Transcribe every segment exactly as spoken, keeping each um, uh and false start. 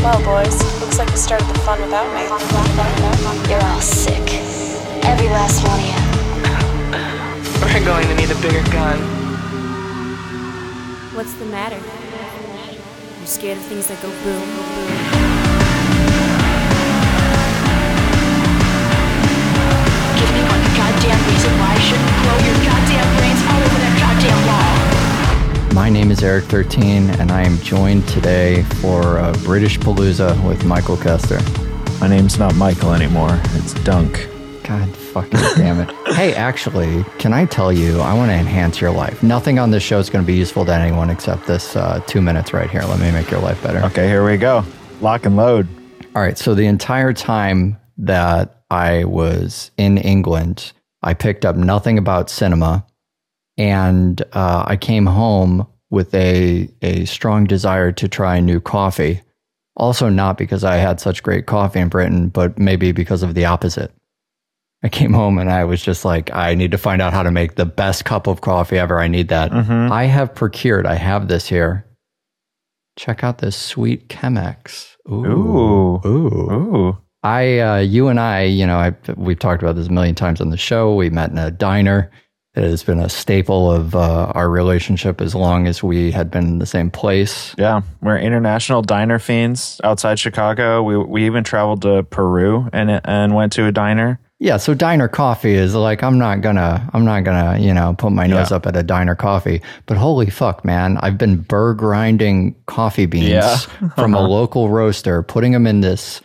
Well, boys, looks like you started the fun without me. You're all sick. Every last one of you. We're going to need a bigger gun. What's the matter? You scared of things that go boom, boom? Give me one goddamn reason why I shouldn't blow your goddamn brains all over that goddamn wall. My name is Eric thirteen, and I am joined today for uh, British Palooza with Michael Kester. My name's not Michael anymore. It's Dunk. God fucking damn it. Hey, actually, can I tell you, I want to enhance your life. Nothing on this show is going to be useful to anyone except this uh, two minutes right here. Let me make your life better. Okay, here we go. Lock and load. All right, so the entire time that I was in England, I picked up nothing about cinema, and uh, I came home with a, a strong desire to try new coffee. Also not because I had such great coffee in Britain, but maybe because of the opposite. I came home and I was just like, I need to find out how to make the best cup of coffee ever. I need that. Mm-hmm. I have procured, I have this here. Check out this sweet Chemex. Ooh. Ooh. Ooh. Ooh. I, uh, you and I, you know, I, we've talked about this a million times on the show. We met in a diner. It has been a staple of uh, our relationship as long as we had been in the same place. Yeah, we're international diner fiends outside Chicago. We we even traveled to Peru and and went to a diner. Yeah, so diner coffee is like, I'm not gonna, I'm not gonna, you know, put my nose Yeah. up at a diner coffee. But holy fuck, man, I've been burr grinding coffee beans Yeah. from a local roaster, putting them in this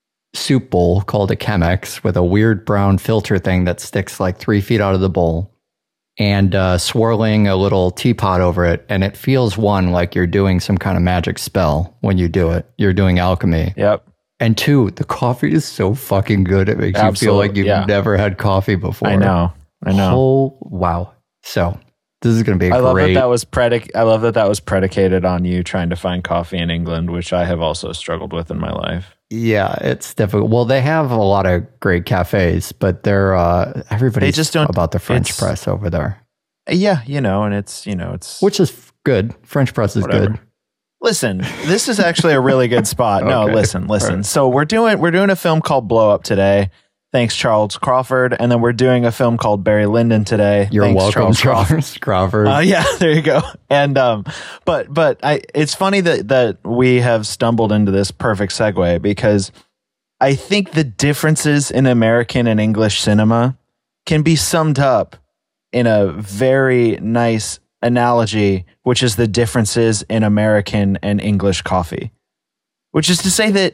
soup bowl called a Chemex with a weird brown filter thing that sticks like three feet out of the bowl, and uh, swirling a little teapot over it. And it feels, one, like you're doing some kind of magic spell when you do it. You're doing alchemy. Yep. And two, the coffee is so fucking good. It makes you feel Absolute- like you've yeah. never had coffee before. I know. I know. Oh, wow. So this is going to be a I love great... that that was predic- I love that that was predicated on you trying to find coffee in England, which I have also struggled with in my life. Yeah, it's difficult. Well, they have a lot of great cafes, but they're uh, everybody's They just don't- about the French it's- press over there, Yeah, you know, and it's, you know, it's... which is good. French press is Whatever. good. Listen, this is actually a really good spot. No, Okay. listen, listen. All right. So we're doing we're doing a film called Blow Up today. Thanks, Charles Crawford. And then we're doing a film called Barry Lyndon today. You're Thanks, welcome, Charles Crawford. Charles Crawford. Uh, yeah, there you go. And um, but but I it's funny that that we have stumbled into this perfect segue because I think the differences in American and English cinema can be summed up in a very nice analogy, which is the differences in American and English coffee. Which is to say that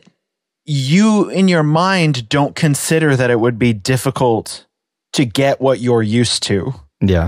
you, in your mind, don't consider that it would be difficult to get what you're used to yeah.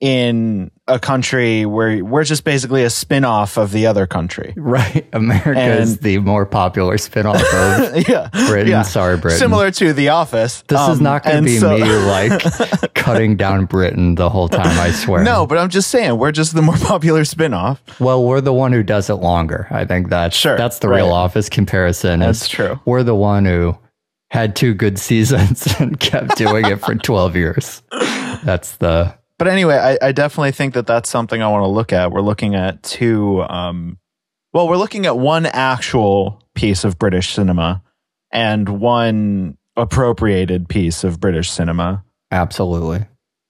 in a country where we're just basically a spin-off of the other country. Right. America is And- the more popular spin-off of yeah. Britain. Yeah. Sorry, Britain. Similar to The Office. This is Um, not going and to be so- me like cutting down Britain the whole time, I swear. No, but I'm just saying, we're just the more popular spin-off. Well, we're the one who does it longer. I think that's Sure, that's the real right. Office comparison. That's is true. We're the one who had two good seasons and kept doing it for twelve years. That's the But anyway, I, I definitely think that that's something I want to look at. We're looking at two, um, well, we're looking at one actual piece of British cinema and one appropriated piece of British cinema. absolutely.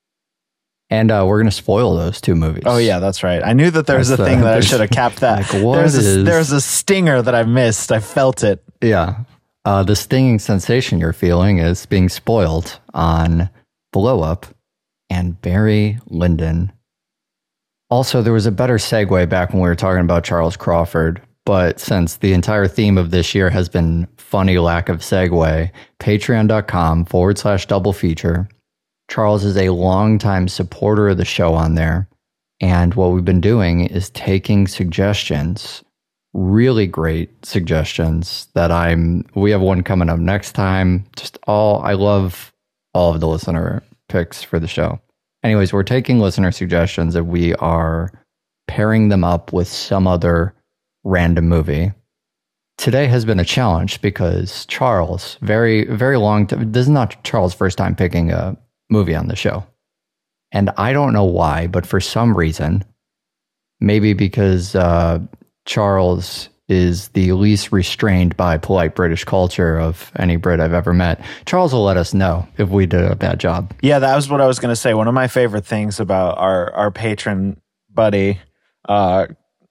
And uh, we're going to spoil those two movies. Oh yeah, that's right. I knew that there was That's a the- thing that I there's- should have capped that. like, what there's, a, is- there's a stinger that I missed. I felt it. Yeah. Uh, the stinging sensation you're feeling is being spoiled on Blow Up and Barry Lyndon. Also, there was a better segue back when we were talking about Charles Crawford, but since the entire theme of this year has been funny lack of segue, patreon.com forward slash double feature. Charles is a longtime supporter of the show on there. And what we've been doing is taking suggestions, really great suggestions that I'm, we have one coming up next time. Just all, I love all of the listener picks for the show. Anyways, we're taking listener suggestions and we are pairing them up with some other random movie. Today has been a challenge because Charles, very, very long time, this is not Charles' first time picking a movie on the show. And I don't know why, but for some reason, maybe because uh, Charles is the least restrained by polite British culture of any Brit I've ever met. Charles will let us know if we did a bad job. Yeah, that was what I was going to say. One of my favorite things about our, our patron buddy, uh,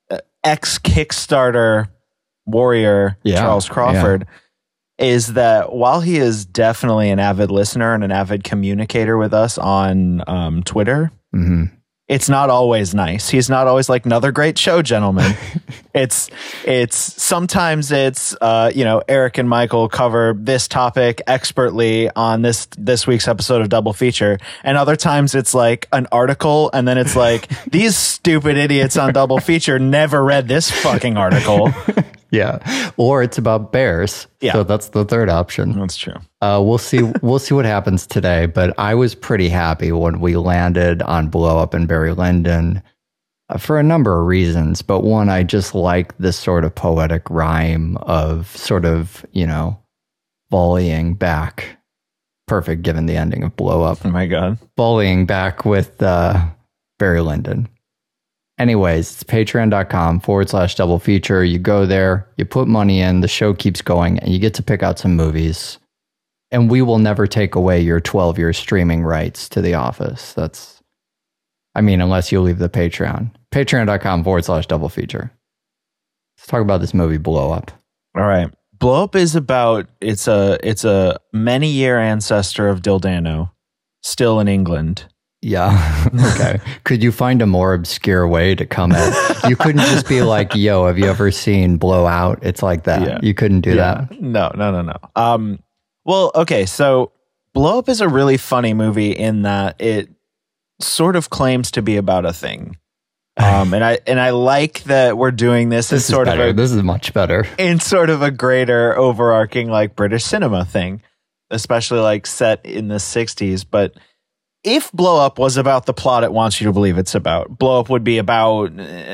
ex-Kickstarter warrior, Yeah, Charles Crawford, is that while he is definitely an avid listener and an avid communicator with us on um, Twitter, Mm-hmm. it's not always nice. He's not always like, another great show, gentlemen. it's it's sometimes it's uh, you know, Eric and Michael cover this topic expertly on this this week's episode of Double Feature, and other times it's like an article, and then it's like, these stupid idiots on Double Feature never read this fucking article. Yeah, or it's about bears. Yeah. So that's the third option. That's true. Uh, we'll see. We'll see what happens today. But I was pretty happy when we landed on Blow Up in Barry Lyndon uh, for a number of reasons. But one, I just like this sort of poetic rhyme of sort of, you know, volleying back. Perfect given the ending of Blow Up. Oh my God. Volleying back with uh, Barry Lyndon. Anyways, it's patreon.com forward slash double feature. You go there, you put money in, the show keeps going, and you get to pick out some movies. And we will never take away your twelve year streaming rights to The Office. That's, I mean, unless you leave the Patreon. Patreon.com forward slash double feature. Let's talk about this movie, Blow Up. All right. Blow Up is about, it's a, it's a many year ancestor of Dildano, still in England. Yeah. Okay. Could you find a more obscure way to come at? You couldn't just be like, yo, have you ever seen Blowout? It's like that. Yeah. You couldn't do Yeah. that. No, no, no, no. Um, well, okay. So Blow Up is a really funny movie in that it sort of claims to be about a thing. Um, and I, and I like that we're doing this, This as is sort better. of a, This is much better. in sort of a greater overarching like British cinema thing, especially like set in the sixties. But if Blow Up was about the plot it wants you to believe it's about, Blow Up would be about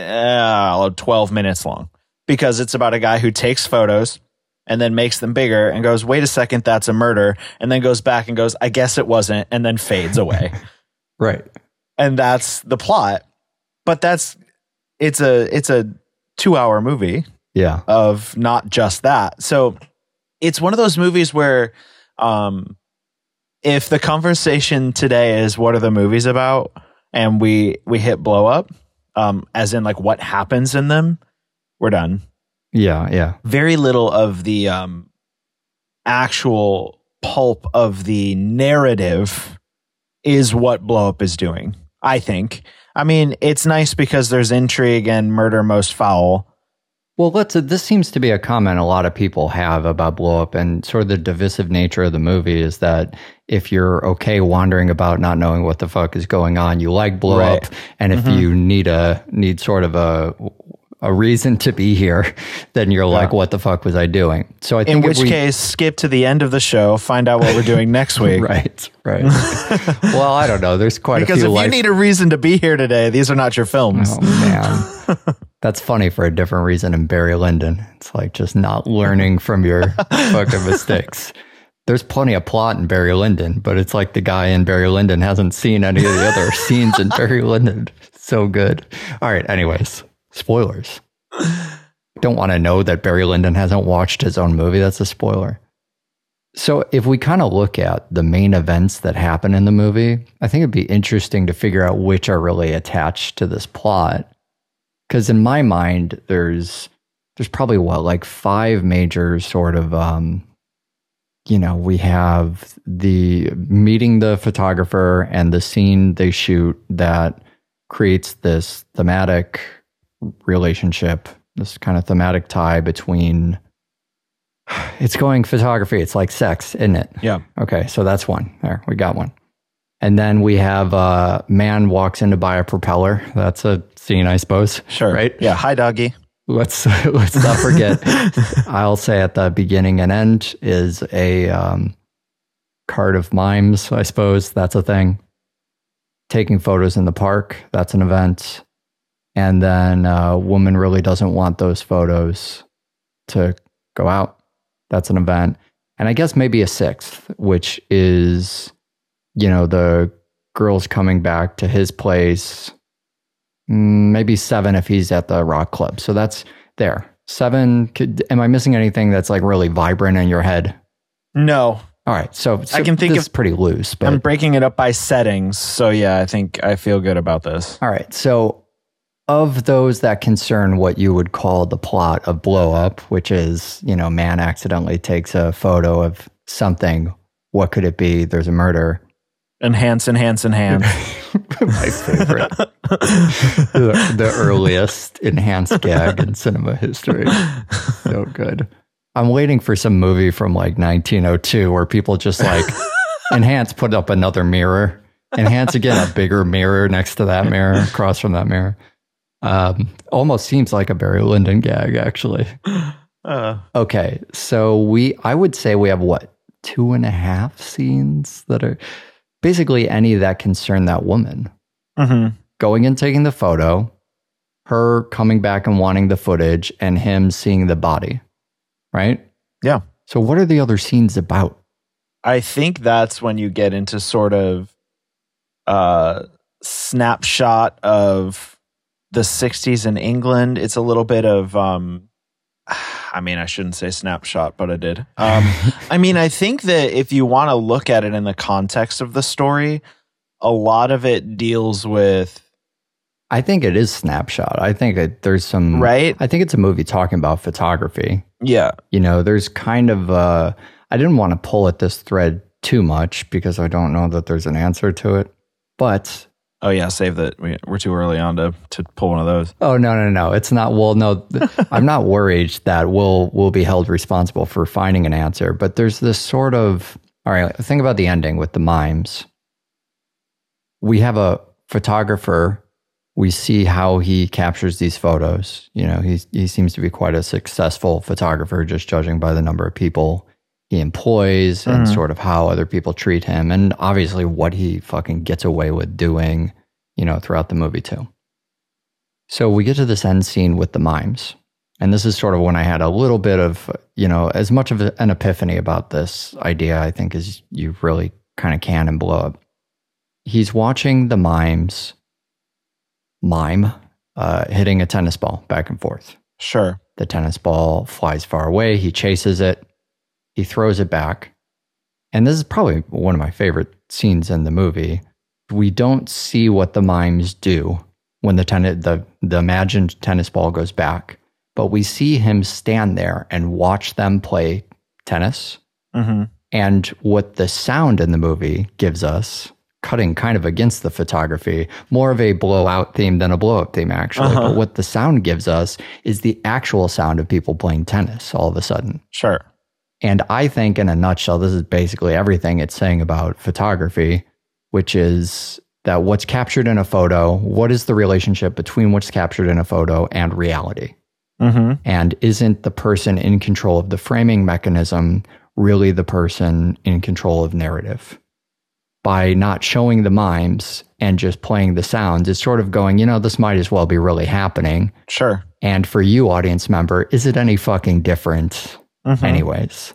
uh, twelve minutes long, because it's about a guy who takes photos and then makes them bigger and goes, wait a second, that's a murder. And then goes back and goes, I guess it wasn't. And then fades away. Right. And that's the plot. But that's, it's a, it's a two hour movie Yeah. of not just that. So it's one of those movies where, um, if the conversation today is what are the movies about, and we we hit Blow Up, um, as in like what happens in them, we're done. Yeah. Yeah. Very little of the um, actual pulp of the narrative is what Blow Up is doing, I think. I mean, it's nice because there's intrigue and murder most foul. Well, let's, uh, this seems to be a comment a lot of people have about Blow Up, and sort of the divisive nature of the movie is that if you're okay wandering about not knowing what the fuck is going on, you like Blow Right. Up, and if Mhm. you need a need sort of a a reason to be here, then you're like, Yeah. what the fuck was I doing? So I In think if which we, case, skip to the end of the show, find out what we're doing next week. right, right. Well, I don't know. There's quite Because a few if life- you need a reason to be here today, these are not your films. Oh man, that's funny for a different reason in Barry Lyndon. It's like just not learning from your fucking mistakes. There's plenty of plot in Barry Lyndon, but it's like the guy in Barry Lyndon hasn't seen any of the other scenes in Barry Lyndon. So good. All right. Anyways, spoilers. Don't want to know that Barry Lyndon hasn't watched his own movie. That's a spoiler. So if we kind of look at the main events that happen in the movie, I think it'd be interesting to figure out which are really attached to this plot. Because in my mind, there's there's probably what, like five major sort of, um, you know, we have the meeting the photographer and the scene they shoot that creates this thematic relationship, this kind of thematic tie between, it's going photography. It's like sex, isn't it? Yeah. Okay, so that's one. There, we got one. And then we have a man walks in to buy a propeller. That's a scene, I suppose. Sure. Right? Yeah. Hi, doggy. Let's let's not forget. I'll say at the beginning and end is a um, cart of mimes, I suppose. That's a thing. Taking photos in the park. That's an event. And then a woman really doesn't want those photos to go out. That's an event. And I guess maybe a sixth, which is, you know, the girls coming back to his place. Mm, maybe seven if he's at the rock club. So that's there. Seven. Could, am I missing anything that's like really vibrant in your head? No. All right. So, so I can think this of is pretty loose, but I'm breaking it up by settings. So yeah, I think I feel good about this. all right. So of those that concern what you would call the plot of Blow Up, which is, you know, man accidentally takes a photo of something. What could it be? There's a murder. Enhance, enhance, enhance. My favorite. the, the earliest enhanced gag in cinema history. So good. I'm waiting for some movie from like nineteen oh two where people just like enhance, put up another mirror, enhance again, a bigger mirror next to that mirror, across from that mirror. Um, almost seems like a Barry Lyndon gag, actually. Uh, Okay, so we, I would say we have what, two and a half scenes that are basically any that concern that woman. mm-hmm. Going and taking the photo, her coming back and wanting the footage, and him seeing the body, right? Yeah. So what are the other scenes about? I think that's when you get into sort of uh snapshot of the sixties in England. It's a little bit of um I mean, I shouldn't say snapshot, but I did. Um I mean, I think that if you want to look at it in the context of the story, a lot of it deals with I think it is snapshot. I think it, there's some, right? I think it's a movie talking about photography. Yeah. You know, there's kind of, uh, I didn't want to pull at this thread too much because I don't know that there's an answer to it. But Oh yeah, save that. We, we're too early on to to pull one of those. oh no no no, it's not. Well, no, I'm not worried that we'll we'll be held responsible for finding an answer. But there's this sort of, all right. Think about the ending with the mimes. We have a photographer. We see how he captures these photos. You know, he he seems to be quite a successful photographer, just judging by the number of people he employs and Mhm. sort of how other people treat him, and obviously what he fucking gets away with doing, you know, throughout the movie too. So we get to this end scene with the mimes. And this is sort of when I had a little bit of, you know, as much of an epiphany about this idea, I think, as you really kind of can and Blow Up. He's watching the mimes mime uh, hitting a tennis ball back and forth. Sure. The tennis ball flies far away. He chases it. He throws it back. And this is probably one of my favorite scenes in the movie. We don't see what the mimes do when the ten- the, the imagined tennis ball goes back, but we see him stand there and watch them play tennis. Mm-hmm. And what the sound in the movie gives us, cutting kind of against the photography, more of a blowout theme than a blow-up theme, actually. Uh-huh. But what the sound gives us is the actual sound of people playing tennis all of a sudden. Sure. And I think in a nutshell, this is basically everything it's saying about photography, which is that what's captured in a photo, what is the relationship between what's captured in a photo and reality? Mm-hmm. And isn't the person in control of the framing mechanism really the person in control of narrative? By not showing the mimes and just playing the sounds, it's sort of going, you know, this might as well be really happening. Sure. And for you, audience member, is it any fucking different? Mm-hmm. Anyways,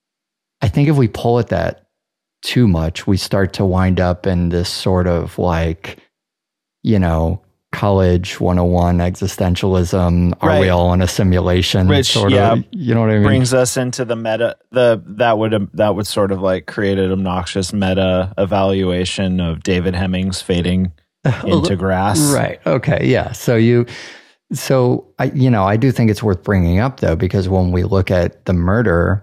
I think if we pull at that too much, we start to wind up in this sort of like, you know, college one oh one existentialism. Are Right. we all in a simulation? Which, sort yeah, of, you know what I mean? Brings us into the meta. The that would that would sort of like create an obnoxious meta evaluation of David Hemmings fading into grass. Right. Okay. Yeah. So you, so I, you know, I do think it's worth bringing up though, because when we look at the murder,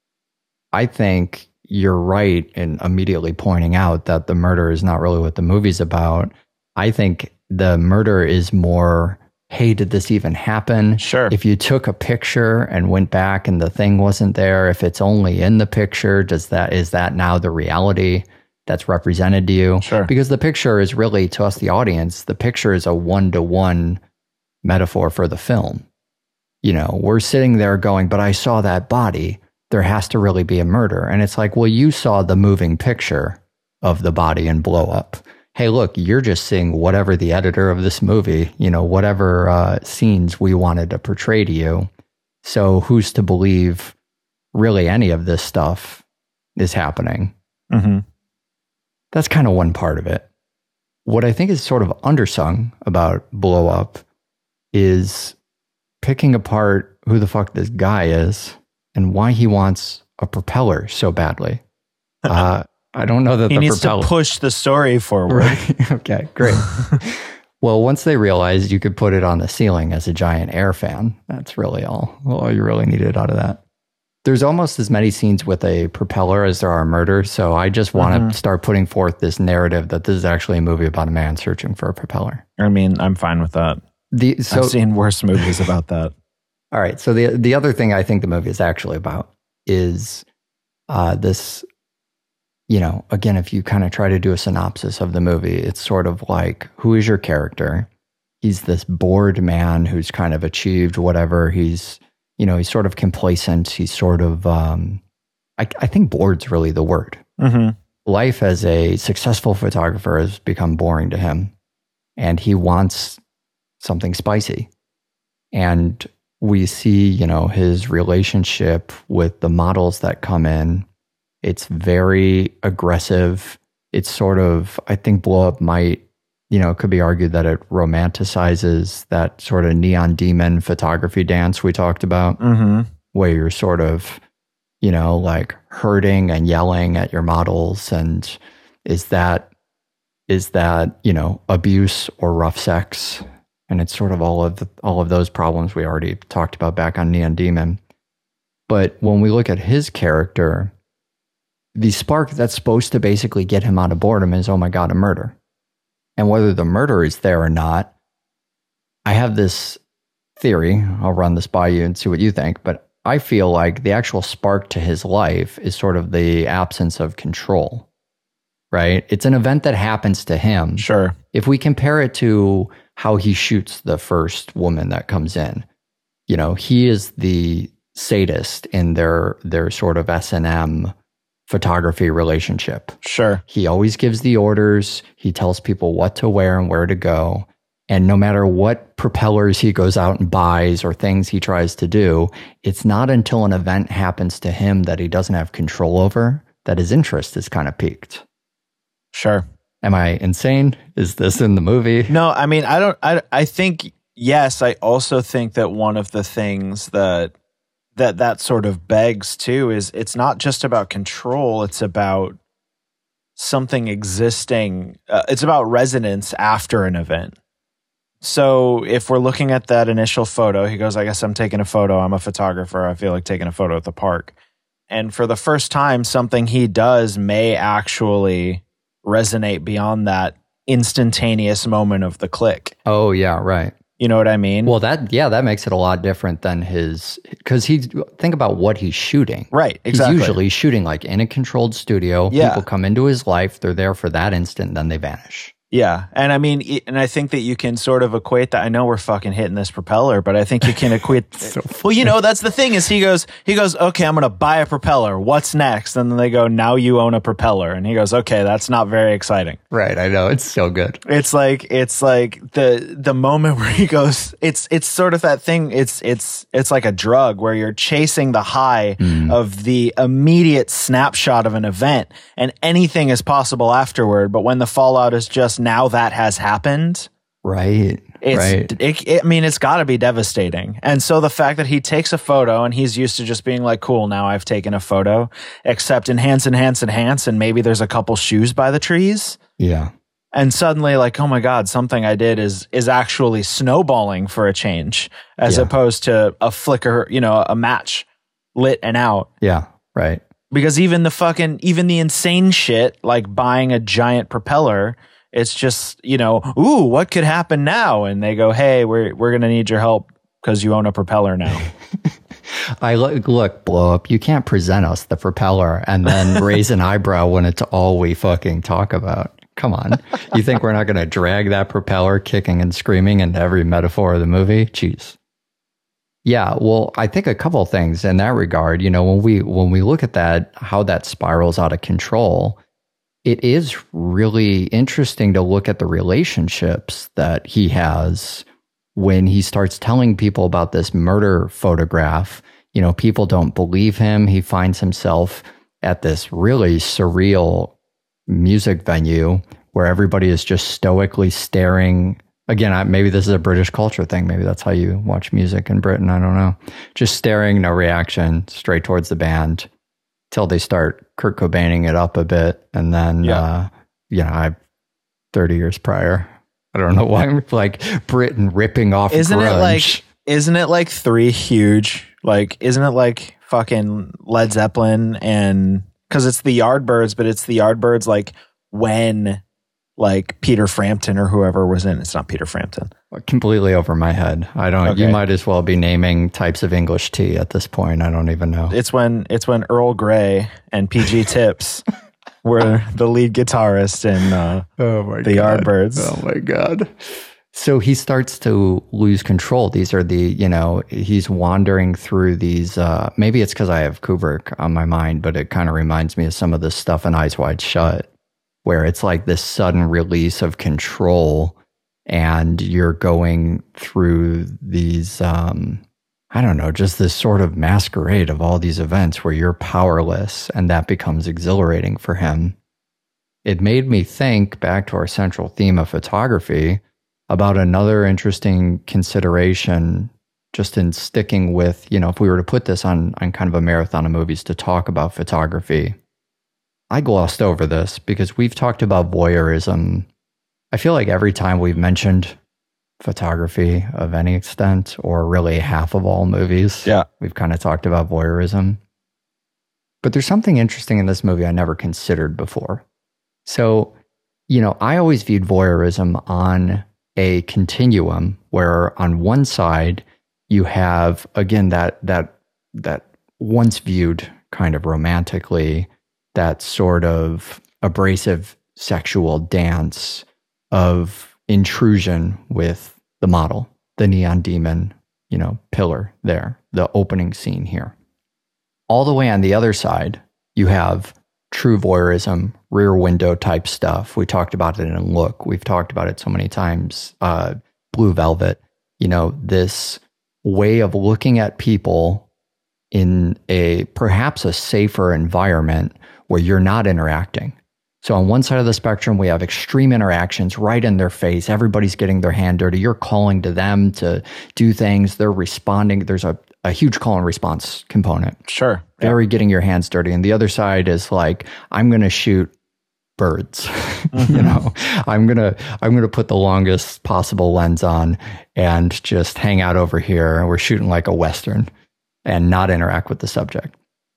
I think you're right in immediately pointing out that the murder is not really what the movie's about. I think the murder is more, hey, did this even happen? Sure. If you took a picture and went back and the thing wasn't there, if it's only in the picture, does that, is that now the reality that's represented to you? Sure. Because the picture is really, to us, the audience, the picture is a one-to-one metaphor for the film. You know, we're sitting there going, but I saw that body. There has to really be a murder. And it's like, well, you saw the moving picture of the body in Blow Up. Hey, look, you're just seeing whatever the editor of this movie, you know, whatever uh, scenes we wanted to portray to you. So who's to believe really any of this stuff is happening? Mm-hmm. That's kind of one part of it. What I think is sort of undersung about Blow Up is picking apart who the fuck this guy is and why he wants a propeller so badly. Uh, I don't know that he the needs propeller... to push the story forward. Right. Okay, great. Well, once they realized you could put it on the ceiling as a giant air fan, that's really all, all you really needed out of that. There's almost as many scenes with a propeller as there are murder, so I just want to mm-hmm. start putting forth this narrative that this is actually a movie about a man searching for a propeller. I mean, I'm fine with that. The, so, I've seen worse movies about that. All right, so the the other thing I think the movie is actually about is uh, this, you know, again, if you kind of try to do a synopsis of the movie, it's sort of like, who is your character? He's this bored man who's kind of achieved whatever he's... You know, he's sort of complacent. He's sort of, um, I, I think bored's really the word. Mm-hmm. Life as a successful photographer has become boring to him. And he wants something spicy. And we see, you know, his relationship with the models that come in. It's very aggressive. It's sort of, I think Blow Up might, you know, it could be argued that it romanticizes that sort of neon demon photography dance we talked about, mm-hmm. where you're sort of, you know, like hurting and yelling at your models. And is that, is that, you know, abuse or rough sex? And it's sort of all of the, all of those problems we already talked about back on Neon Demon. But when we look at his character, the spark that's supposed to basically get him out of boredom is, oh my God, a murder. And whether the murder is there or not, I have this theory. I'll run this by you and see what you think. But I feel like the actual spark to his life is sort of the absence of control, right? It's an event that happens to him. Sure. If we compare it to how he shoots the first woman that comes in, you know, he is the sadist in their their sort of S and M photography relationship. Sure. He always gives the orders. He tells people what to wear and where to go. And no matter what propellers he goes out and buys or things he tries to do, it's not until an event happens to him that he doesn't have control over that his interest is kind of piqued. Sure. Am I insane? Is this in the movie? No, I mean, I don't, I, I think, yes, I also think that one of the things that that that sort of begs too is it's not just about control, it's about something existing. Uh, it's about resonance after an event. So if we're looking at that initial photo, he goes, I guess I'm taking a photo. I'm a photographer. I feel like taking a photo at the park. And for the first time, something he does may actually resonate beyond that instantaneous moment of the click. Oh, yeah, right. You know what I mean? Well, that, yeah, that makes it a lot different than his, because he, think about what he's shooting. Right, exactly. He's usually shooting like in a controlled studio. Yeah. People come into his life, they're there for that instant, then they vanish. Yeah. And I mean, and I think that you can sort of equate that. I know we're fucking hitting this propeller, but I think you can equate. so well, you know, that's the thing is he goes, he goes, okay, I'm going to buy a propeller. What's next? And then they go, now you own a propeller. And he goes, okay, that's not very exciting. Right. I know. It's so good. It's like, it's like the, the moment where he goes, it's, it's sort of that thing. It's, it's, it's like a drug where you're chasing the high mm. of the immediate snapshot of an event and anything is possible afterward. But when the fallout is just, now that has happened, right? It's, right. It, it, I mean, it's got to be devastating. And so the fact that he takes a photo and he's used to just being like, cool, now I've taken a photo, except enhance, enhance, enhance, and maybe there's a couple shoes by the trees. Yeah. And suddenly, like, oh my God, something I did is is actually snowballing for a change, as yeah. opposed to a flicker, you know, a match lit and out. Yeah. Right. Because even the fucking, even the insane shit, like buying a giant propeller, it's just, you know, ooh, what could happen now? And they go, hey, we're we're going to need your help because you own a propeller now. I look, look, Blow Up, you can't present us the propeller and then raise an eyebrow when it's all we fucking talk about. Come on. You think we're not going to drag that propeller kicking and screaming into every metaphor of the movie? Jeez. Yeah, well, I think a couple of things in that regard. You know, when we when we look at that, how that spirals out of control, it is really interesting to look at the relationships that he has when he starts telling people about this murder photograph. You know, people don't believe him. He finds himself at this really surreal music venue where everybody is just stoically staring Again, I, maybe this is a British culture thing. Maybe that's how you watch music in Britain. I don't know. Just staring, no reaction, straight towards the band till they start Kurt Cobaining it up a bit. And then, Yeah. uh, you know, I, thirty years prior, I don't know why I'm like Britain ripping off Isn't grunge. it like, isn't it like three huge, like, isn't it like fucking Led Zeppelin and, cause it's the Yardbirds, but it's the Yardbirds like when like Peter Frampton or whoever was in, it's not Peter Frampton. Completely over my head. I don't, Okay. you might as well be naming types of English tea at this point. I don't even know. It's when, it's when Earl Grey and P G Tips were the lead guitarist in uh, Oh my the Yardbirds. Oh my God. So he starts to lose control. These are the, you know, he's wandering through these, uh, maybe it's because I have Kubrick on my mind, but it kind of reminds me of some of this stuff in Eyes Wide Shut, where it's like this sudden release of control and you're going through these, um, I don't know, just this sort of masquerade of all these events where you're powerless, and that becomes exhilarating for him. It made me think back to our central theme of photography about another interesting consideration just in sticking with, you know, if we were to put this on, on kind of a marathon of movies to talk about photography. I glossed over this because we've talked about voyeurism. I feel like every time we've mentioned photography of any extent, or really half of all movies, Yeah. we've kind of talked about voyeurism. But there's something interesting in this movie I never considered before. So, you know, I always viewed voyeurism on a continuum where on one side you have, again, that that that once viewed kind of romantically, that sort of abrasive sexual dance of intrusion with the model, the neon demon, you know, pillar there, the opening scene here. All the way on the other side, you have true voyeurism, rear window type stuff. We talked about it in Look. We've talked about it so many times. Uh, Blue Velvet, you know, this way of looking at people in a perhaps a safer environment where you're not interacting. So on one side of the spectrum, we have extreme interactions right in their face. Everybody's getting their hand dirty. You're calling to them to do things. They're responding. There's a, a huge call and response component. Sure. Very getting your hands dirty. And the other side is like, I'm going to shoot birds. Mm-hmm. You know, I'm going to, I'm going to put the longest possible lens on and just hang out over here. And we're shooting like a Western and not interact with the subject.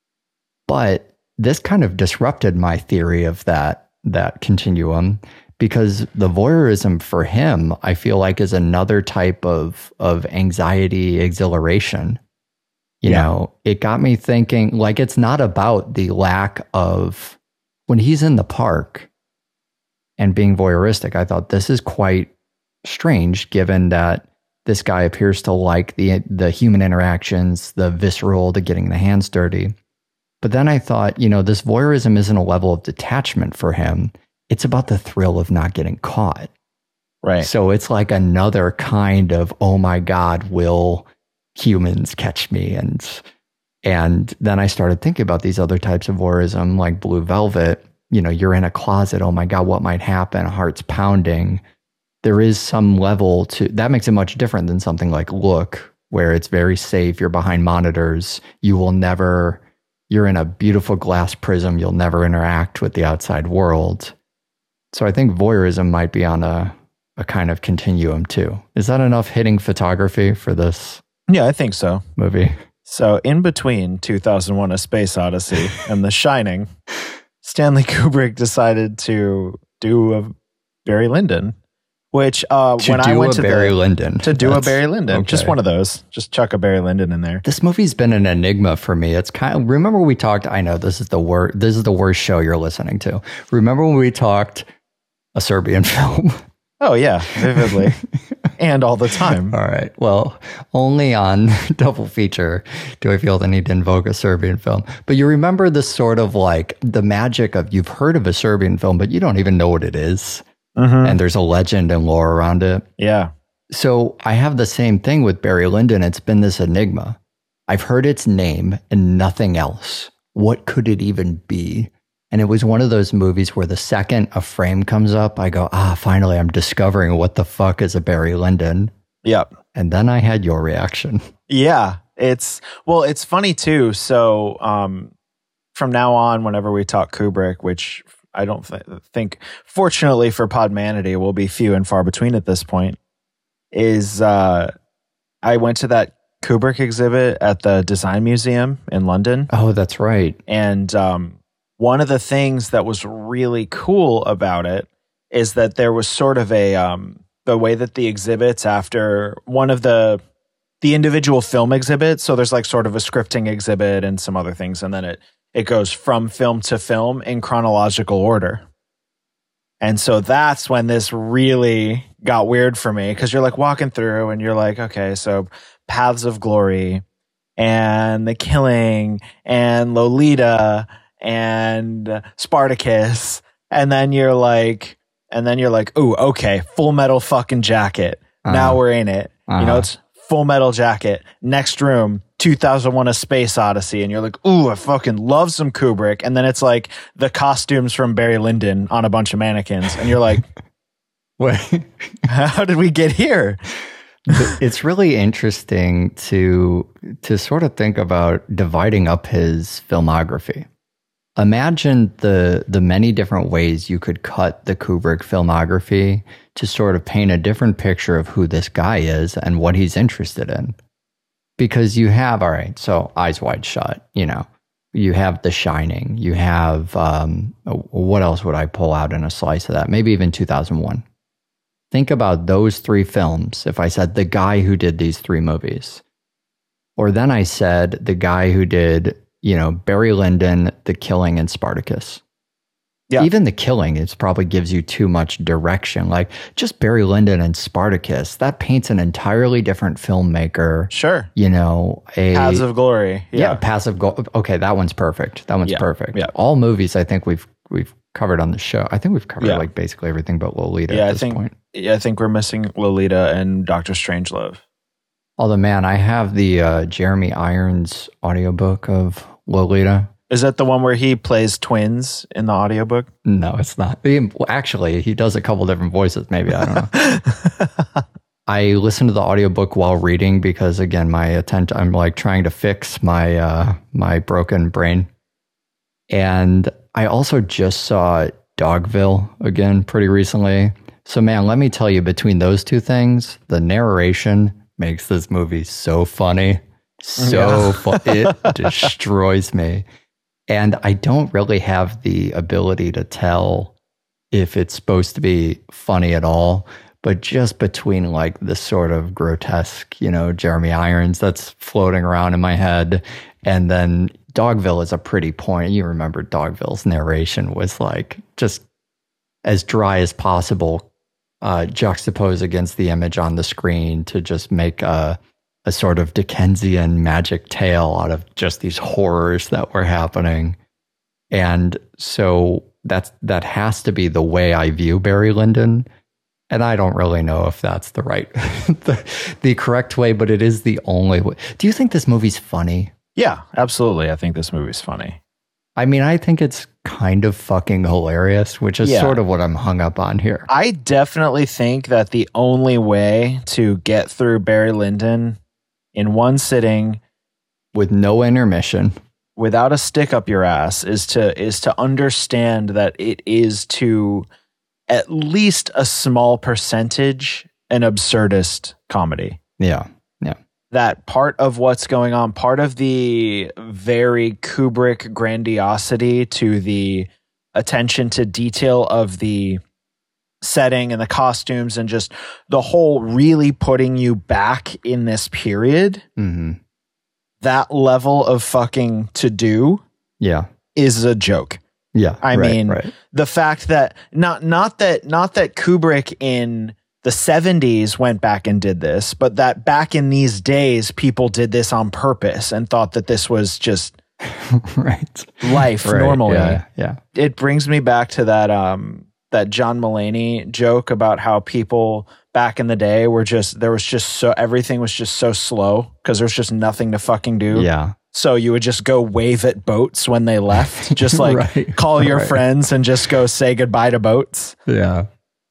But this kind of disrupted my theory of that, that continuum, because the voyeurism for him, I feel like, is another type of, of anxiety, exhilaration. You Yeah. know, it got me thinking, like, it's not about the lack of, when he's in the park and being voyeuristic, I thought this is quite strange given that this guy appears to like the the human interactions, the visceral, the getting the hands dirty. But then I thought, you know, this voyeurism isn't a level of detachment for him. It's about the thrill of not getting caught. Right. So it's like another kind of, oh my God, will humans catch me? And and then I started thinking about these other types of voyeurism, like Blue Velvet. You know, you're in a closet. Oh my God, what might happen? Heart's pounding. There is some level to that makes it much different than something like Look, where it's very safe. You're behind monitors. You will never. You're in a beautiful glass prism. You'll never interact with the outside world. So I think voyeurism might be on a, a kind of continuum too. Is that enough hitting photography for this Yeah, I think so. movie? So in between two thousand one: A Space Odyssey and The Shining, Stanley Kubrick decided to do a Barry Lyndon, which uh, To when do I went a to Barry the, Lyndon. to do That's- a Barry Lyndon, okay. just one of those, just chuck a Barry Lyndon in there. This movie's been an enigma for me. It's kind of, remember we talked, I know this is the worst, this is the worst show you're listening to. Remember when we talked a Serbian film? Oh yeah, vividly, and all the time. All right. Well, only on Double Feature do I feel the need to invoke a Serbian film. But you remember the sort of like the magic of you've heard of a Serbian film, but you don't even know what it is. Mhm. And there's a legend and lore around it. Yeah, So I have the same thing with Barry Lyndon. It's been this enigma. I've heard its name and nothing else. What could it even be? And it was one of those movies where the second a frame comes up, I go, ah, finally, I'm discovering what the fuck is a Barry Lyndon. Yep. And then I had your reaction. Yeah. It's, well, it's funny too. So um, from now on, whenever we talk Kubrick, which I don't th- think, fortunately for Podmanity, will be few and far between at this point, is uh, I went to that Kubrick exhibit at the Design Museum in London. Oh, that's right. And um, one of the things that was really cool about it is that there was sort of a um, the way that the exhibits after one of the the individual film exhibits. So there's like sort of a scripting exhibit and some other things, and then it it goes from film to film in chronological order. And so that's when this really got weird for me, because you're like walking through and you're like, okay, so Paths of Glory and The Killing and Lolita and Spartacus, and then you're like, and then you're like, ooh, okay, Full Metal fucking Jacket. Uh-huh. Now we're in it. Uh-huh. You know, it's Full Metal Jacket. Next room, two thousand one: A Space Odyssey, and you're like, ooh, I fucking love some Kubrick. And then it's like the costumes from Barry Lyndon on a bunch of mannequins, and you're like, wait, how did we get here? It's really interesting to to sort of think about dividing up his filmography. Imagine the the many different ways you could cut the Kubrick filmography to sort of paint a different picture of who this guy is and what he's interested in. Because you have, all right, so Eyes Wide Shut, you know, you have The Shining, you have, um, what else would I pull out in a slice of that? Maybe even two thousand one. Think about those three films. If I said the guy who did these three movies, or then I said the guy who did, you know, Barry Lyndon, The Killing, and Spartacus. Yeah. Even The Killing, it probably gives you too much direction. Like just Barry Lyndon and Spartacus, that paints an entirely different filmmaker. Sure. You know, a Paths of Glory. Yeah, yeah Paths of Glory. Okay, that one's perfect. That one's yeah. perfect. Yeah. All movies I think we've we've covered on the show. I think we've covered yeah. like basically everything but Lolita yeah, at this I think, point. Yeah, I think we're missing Lolita and Doctor Strangelove. Although, man, I have the uh, Jeremy Irons audiobook of Lolita. Is that the one where he plays twins in the audiobook? No, it's not. He, actually, he does a couple different voices, maybe. I don't know. I listen to the audiobook while reading because, again, my attention, I'm like trying to fix my uh, my broken brain. And I also just saw Dogville again pretty recently. So, man, let me tell you, between those two things, the narration makes this movie so funny. So yeah. fun. It destroys me. And I don't really have the ability to tell if it's supposed to be funny at all. But just between like the sort of grotesque, you know, Jeremy Irons that's floating around in my head, and then Dogville is a pretty point. You remember Dogville's narration was like just as dry as possible, uh, juxtaposed against the image on the screen to just make a, a sort of Dickensian magic tale out of just these horrors that were happening. And so that's that has to be the way I view Barry Lyndon. And I don't really know if that's the right, the, the correct way, but it is the only way. Do you think this movie's funny? Yeah, absolutely. I think this movie's funny. I mean, I think it's kind of fucking hilarious, which is yeah. sort of what I'm hung up on here. I definitely think that the only way to get through Barry Lyndon in one sitting with no intermission, without a stick up your ass, is to is to understand that it is to at least a small percentage an absurdist comedy. Yeah. Yeah. That part of what's going on, part of the very Kubrick grandiosity to the attention to detail of the setting and the costumes and just the whole really putting you back in this period. Mm-hmm. That level of fucking to do yeah. is a joke. Yeah. I right, mean, right. the fact that not not that not that Kubrick in the seventies went back and did this, but that back in these days, people did this on purpose and thought that this was just right. life right, normally. Yeah, yeah. It brings me back to that um, that John Mulaney joke about how people back in the day were just, there was just so, everything was just so slow because there's just nothing to fucking do. Yeah. So you would just go wave at boats when they left, just like Right. call your Right. friends and just go say goodbye to boats. Yeah.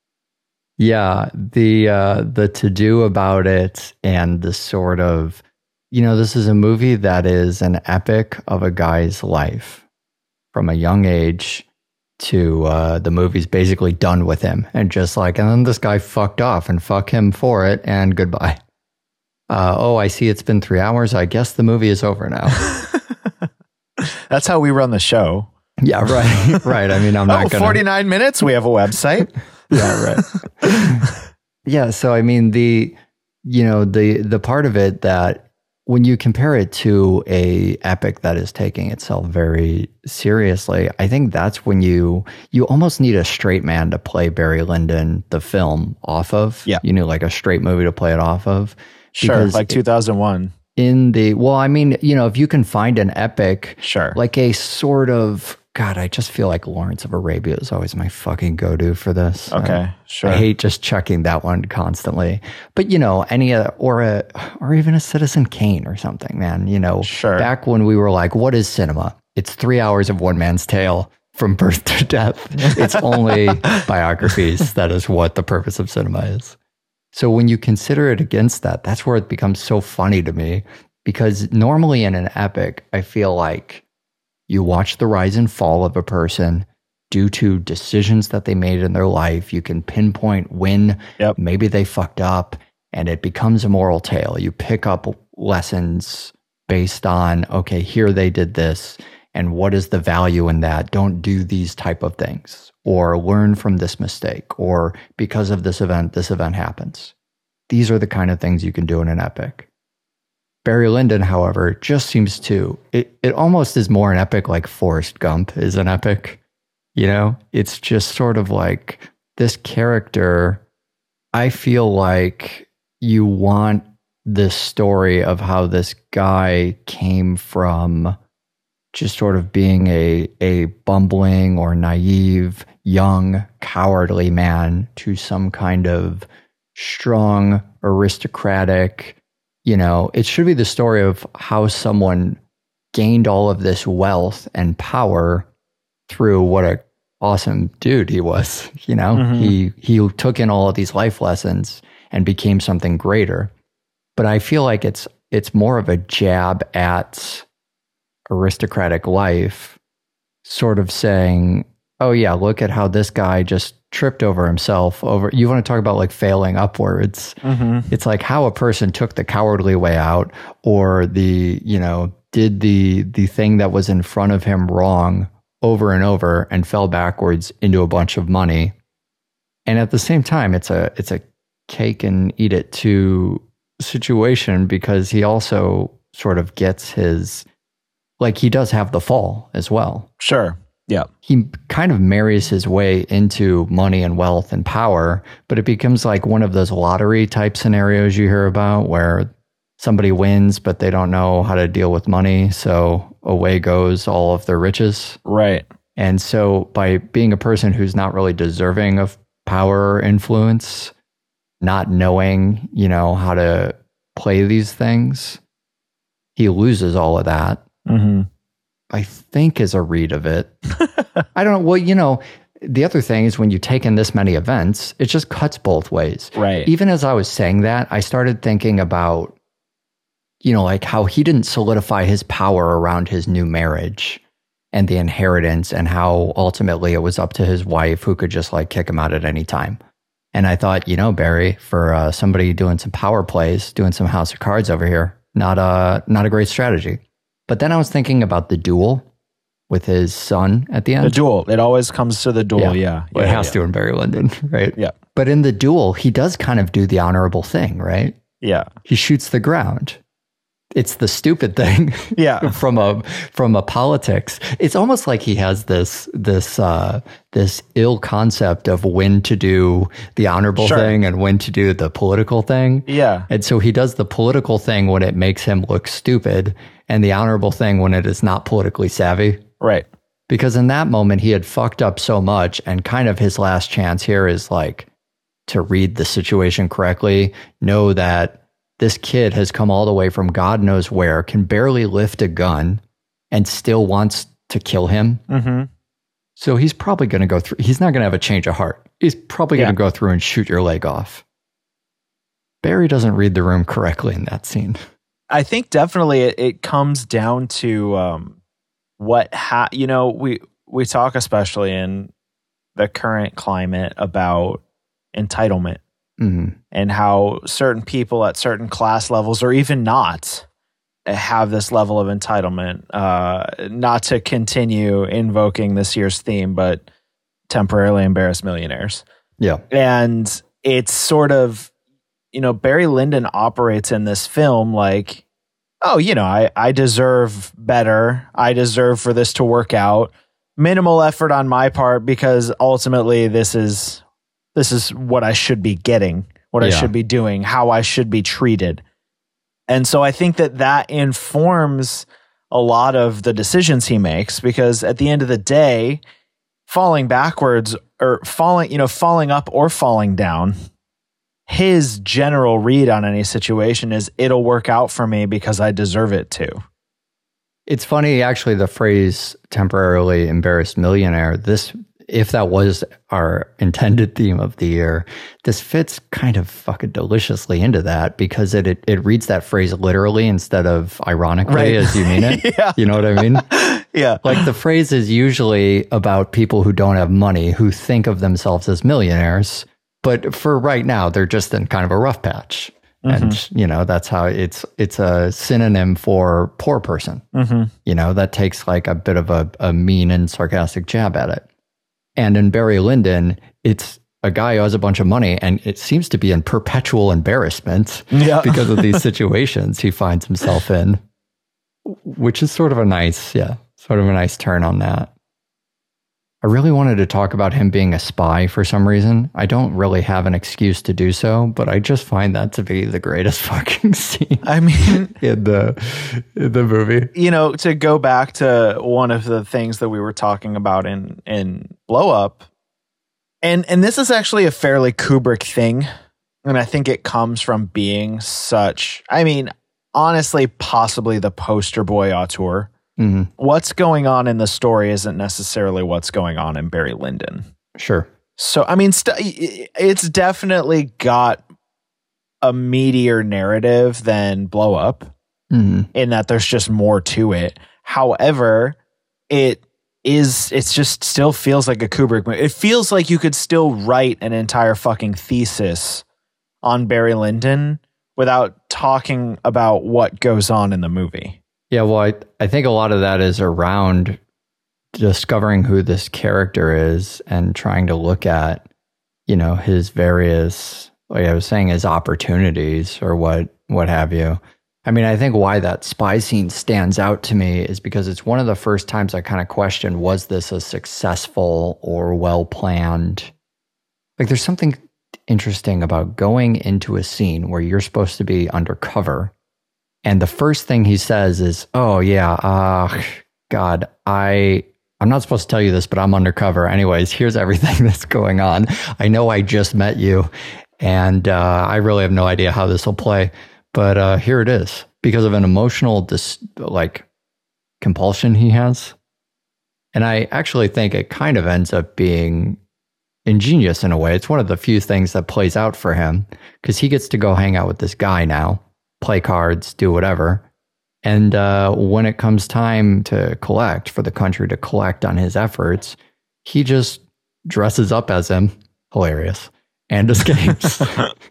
Yeah. The uh the to do about it and the sort of, you know, this is a movie that is an epic of a guy's life from a young age to uh the movie's basically done with him and just like, and then this guy fucked off and fuck him for it and goodbye. Uh, oh, I see it's been three hours. I guess the movie is over now. That's how we run the show. Yeah, right. Right. I mean, I'm not Oh, going to. forty-nine minutes. We have a website. Yeah, right. Yeah, so I mean the you know the the part of it that when you compare it to a epic that is taking itself very seriously, I think that's when you you almost need a straight man to play Barry Lyndon the film off of. Yeah. You need like a straight movie to play it off of. Sure, Because like two thousand one. in the well, I mean, you know, if you can find an epic Sure. like a sort of God, I just feel like Lawrence of Arabia is always my fucking go-to for this. Okay, I, sure. I hate just checking that one constantly. But you know, any uh, or a or even a Citizen Kane or something, man. You know, Sure. back when we were like, what is cinema? It's three hours of one man's tale from birth to death. It's only biographies. That is what the purpose of cinema is. So when you consider it against that, that's where it becomes so funny to me. Because normally in an epic, I feel like you watch the rise and fall of a person due to decisions that they made in their life. You can pinpoint when Yep. maybe they fucked up and it becomes a moral tale. You pick up lessons based on, okay, here they did this and what is the value in that? Don't do these type of things or learn from this mistake or because of this event, this event happens. These are the kind of things you can do in an epic. Barry Lyndon, however, just seems to, it, it almost is more an epic like Forrest Gump is an epic. You know, it's just sort of like this character. I feel like you want this story of how this guy came from just sort of being a, a bumbling or naive, young, cowardly man to some kind of strong, aristocratic, you know, it should be the story of how someone gained all of this wealth and power through what a awesome dude he was. You know, Mhm. he he took in all of these life lessons and became something greater. But I feel like it's it's more of a jab at aristocratic life, sort of saying, "Oh yeah, look at how this guy just tripped over himself over." You want to talk about like failing upwards? Mm-hmm. It's like how a person took the cowardly way out, or the you know did the the thing that was in front of him wrong over and over and fell backwards into a bunch of money. And at the same time, it's a it's a cake and eat it too situation, because he also sort of gets his, like he does have the fall as well. Sure. Yeah. He kind of marries his way into money and wealth and power, but it becomes like one of those lottery type scenarios you hear about where somebody wins, but they don't know how to deal with money. So away goes all of their riches. Right. And so by being a person who's not really deserving of power or influence, not knowing, you know, how to play these things, he loses all of that. Mm-hmm. I think is a read of it. I don't know. Well, you know, the other thing is when you take in this many events, it just cuts both ways. Right. Even as I was saying that, I started thinking about, you know, like how he didn't solidify his power around his new marriage and the inheritance, and how ultimately it was up to his wife, who could just like kick him out at any time. And I thought, you know, Barry, for uh, somebody doing some power plays, doing some House of Cards over here, not a, not a great strategy. But then I was thinking about the duel with his son at the end. The duel. It always comes to the duel. Yeah. Well, yeah it has yeah. to in Barry Lyndon, right? Yeah. But in the duel, he does kind of do the honorable thing, right? Yeah. He shoots the ground. It's the stupid thing. Yeah. from a from a politics. It's almost like he has this this uh, this ill concept of when to do the honorable Sure. thing and when to do the political thing. Yeah. And so he does the political thing when it makes him look stupid, and the honorable thing when it is not politically savvy. Right. Because in that moment, he had fucked up so much, and kind of his last chance here is like to read the situation correctly, know that this kid has come all the way from God knows where, can barely lift a gun, and still wants to kill him. Mm-hmm. So he's probably going to go through, he's not going to have a change of heart. He's probably Yeah. going to go through and shoot your leg off. Barry doesn't read the room correctly in that scene. I think definitely it, it comes down to um, what, ha- you know, we, we talk especially in the current climate about entitlement Mm-hmm. and how certain people at certain class levels or even not have this level of entitlement. Uh, not to continue invoking this year's theme, but temporarily embarrassed millionaires. Yeah. And it's sort of, you know, Barry Lyndon operates in this film like, oh, you know, I, I deserve better. I deserve for this to work out. Minimal effort on my part because ultimately this is this is what I should be getting, what I Yeah. should be doing, how I should be treated. And so I think that that informs a lot of the decisions he makes because at the end of the day, falling backwards or falling, you know, falling up or falling down, his general read on any situation is it'll work out for me because I deserve it to. It's funny, actually, the phrase temporarily embarrassed millionaire, this, if that was our intended theme of the year, this fits kind of fucking deliciously into that because it it, it reads that phrase literally instead of ironically Right. as you mean it. Yeah. You know what I mean? Yeah. Like the phrase is usually about people who don't have money, who think of themselves as millionaires. But for right now, they're just in kind of a rough patch. Mm-hmm. And, you know, that's how it's it's a synonym for poor person. Mm-hmm. You know, that takes like a bit of a, a mean and sarcastic jab at it. And in Barry Lyndon, it's a guy who has a bunch of money and it seems to be in perpetual embarrassment Yeah. because of these situations he finds himself in, which is sort of a nice, yeah, sort of a nice turn on that. I really wanted to talk about him being a spy for some reason. I don't really have an excuse to do so, but I just find that to be the greatest fucking scene I mean, in the in the movie. you know, to go back to one of the things that we were talking about in in Blow Up, and and this is actually a fairly Kubrick thing, and I think it comes from being such, I mean, honestly, possibly the poster boy auteur. Mm-hmm. What's going on in the story isn't necessarily what's going on in Barry Lyndon. Sure. So, I mean, st- it's definitely got a meatier narrative than Blow Up. Mm-hmm. In that there's just more to it. However, it is, it's just still feels like a Kubrick movie. It feels like you could still write an entire fucking thesis on Barry Lyndon without talking about what goes on in the movie. Yeah, well, I, I think a lot of that is around discovering who this character is and trying to look at, you know, his various, like I was saying, his opportunities or what, what have you. I mean, I think why that spy scene stands out to me is because it's one of the first times I kind of questioned, was this a successful or well-planned? Like, there's something interesting about going into a scene where you're supposed to be undercover. And the first thing he says is, oh, yeah, uh, God, I, I'm not supposed to tell you this, but I'm undercover. Anyways, here's everything that's going on. I know I just met you, and uh, I really have no idea how this will play, but uh, here it is. Because of an emotional, dis- like, compulsion he has. And I actually think it kind of ends up being ingenious in a way. It's one of the few things that plays out for him, because he gets to go hang out with this guy now, play cards, do whatever. And uh, when it comes time to collect, for the country to collect on his efforts, he just dresses up as him, hilarious, and escapes.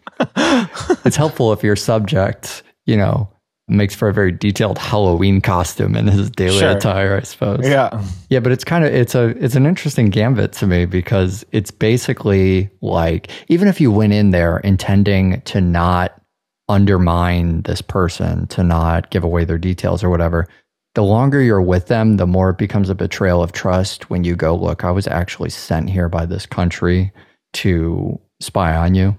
It's helpful if your subject, you know, makes for a very detailed Halloween costume in his daily Sure. attire, I suppose. Yeah. Yeah, but it's kind of, it's a, it's an interesting gambit to me because it's basically like, even if you went in there intending to not undermine this person, to not give away their details or whatever, the longer you're with them, the more it becomes a betrayal of trust when you go, look, I was actually sent here by this country to spy on you.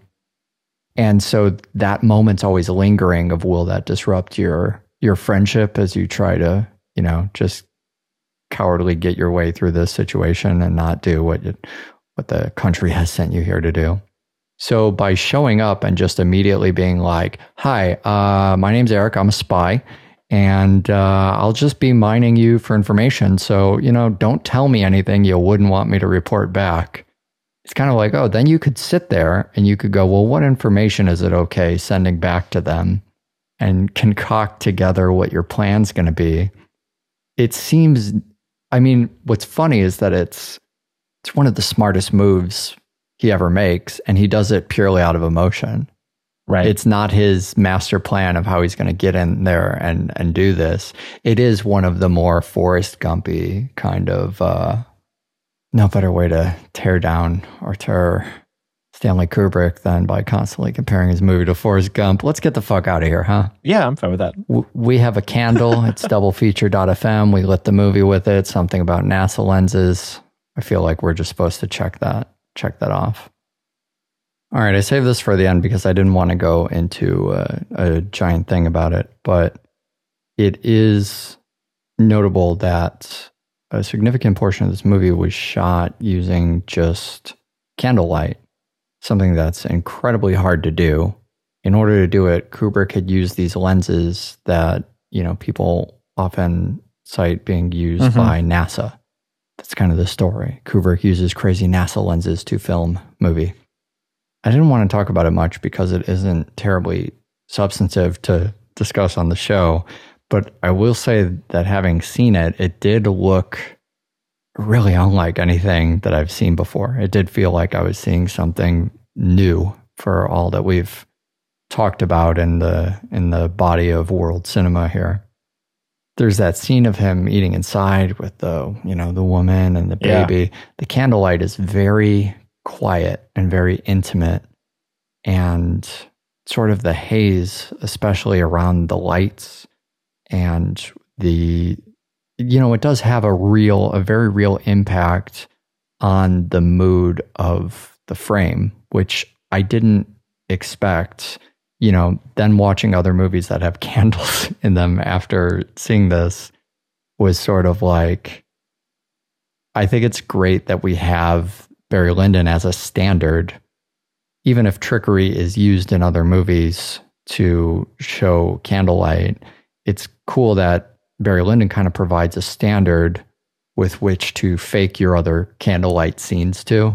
And so that moment's always lingering of, will that disrupt your your friendship as you try to, you know, just cowardly get your way through this situation and not do what you, what the country has sent you here to do. So by showing up and just immediately being like, hi, uh, my name's Eric, I'm a spy, and uh, I'll just be mining you for information. So, you know, don't tell me anything you wouldn't want me to report back. It's kind of like, oh, then you could sit there and you could go, well, what information is it okay sending back to them, and concoct together what your plan's going to be. It seems, I mean, what's funny is that it's it's one of the smartest moves he ever makes, and he does it purely out of emotion. Right. It's not his master plan of how he's going to get in there and, and do this. It is one of the more Forrest Gumpy kind of, uh, no better way to tear down or tear Stanley Kubrick than by constantly comparing his movie to Forrest Gump. Let's get the fuck out of here, huh? Yeah, I'm fine with that. W- we have a candle. It's double feature dot f m. We lit the movie with it. Something about NASA lenses. I feel like we're just supposed to check that, check that off. All right, I saved this for the end because I didn't want to go into a, a giant thing about it, but it is notable that a significant portion of this movie was shot using just candlelight, something that's incredibly hard to do. In order to do it, Kubrick had used these lenses that, you know, people often cite being used mm-hmm. by NASA. That's kind of the story. Kubrick uses crazy NASA lenses to film movie. I didn't want to talk about it much because it isn't terribly substantive to discuss on the show, but I will say that having seen it, it did look really unlike anything that I've seen before. It did feel like I was seeing something new for all that we've talked about in the in the body of world cinema here. There's that scene of him eating inside with the, you know, the woman and the baby. Yeah. The candlelight is very quiet and very intimate, and sort of the haze, especially around the lights and the, you know, it does have a real, a very real impact on the mood of the frame, which I didn't expect. You know, then watching other movies that have candles in them after seeing this was sort of like, I think it's great that we have Barry Lyndon as a standard, even if trickery is used in other movies to show candlelight. It's cool that Barry Lyndon kind of provides a standard with which to fake your other candlelight scenes to.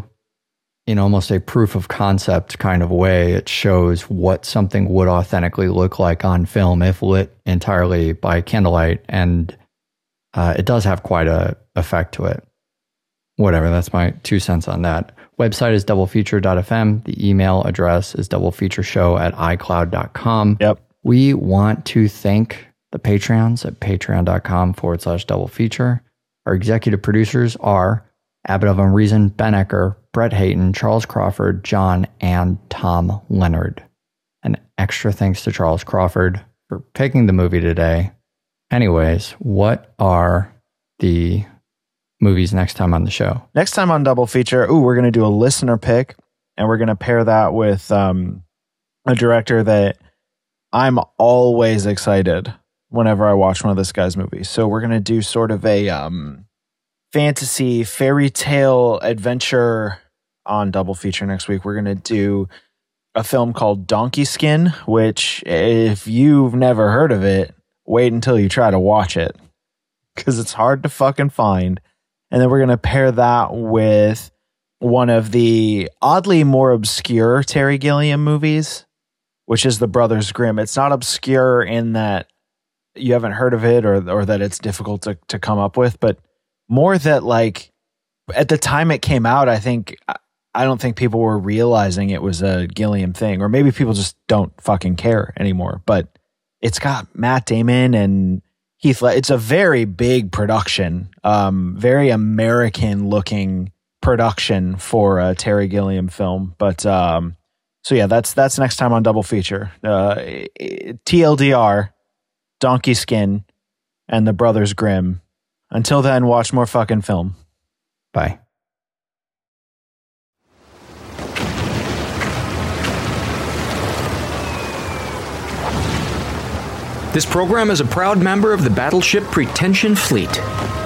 In almost a proof of concept kind of way, it shows what something would authentically look like on film if lit entirely by candlelight, and uh, it does have quite a effect to it. Whatever, that's my two cents on that. Website is double feature dot f m. The email address is doublefeatureshow at i cloud dot com. Yep. We want to thank the Patreons at patreon.com forward slash double feature. Our executive producers are Abbott of Unreason, Ben Ecker, Brett Hayton, Charles Crawford, John, and Tom Leonard. An extra thanks to Charles Crawford for picking the movie today. Anyways, what are the movies next time on the show? Next time on Double Feature, ooh, we're going to do a listener pick, and we're going to pair that with um, a director that I'm always excited whenever I watch one of this guy's movies. So we're going to do sort of a um, fantasy, fairy tale adventure on Double Feature next week. We're going to do a film called Donkey Skin, which if you've never heard of it, wait until you try to watch it, because it's hard to fucking find. And then we're going to pair that with one of the oddly more obscure Terry Gilliam movies, which is The Brothers Grimm. It's not obscure in that you haven't heard of it or or that it's difficult to, to come up with, but more that, like, at the time it came out, I think, I don't think people were realizing it was a Gilliam thing, or maybe people just don't fucking care anymore. But it's got Matt Damon and Heath Ledger. It's a very big production, um, very American looking production for a Terry Gilliam film. But um, so yeah, that's that's next time on Double Feature. Uh, T L D R, Donkey Skin, and The Brothers Grimm. Until then, watch more fucking film. Bye. This program is a proud member of the Battleship Pretension Fleet.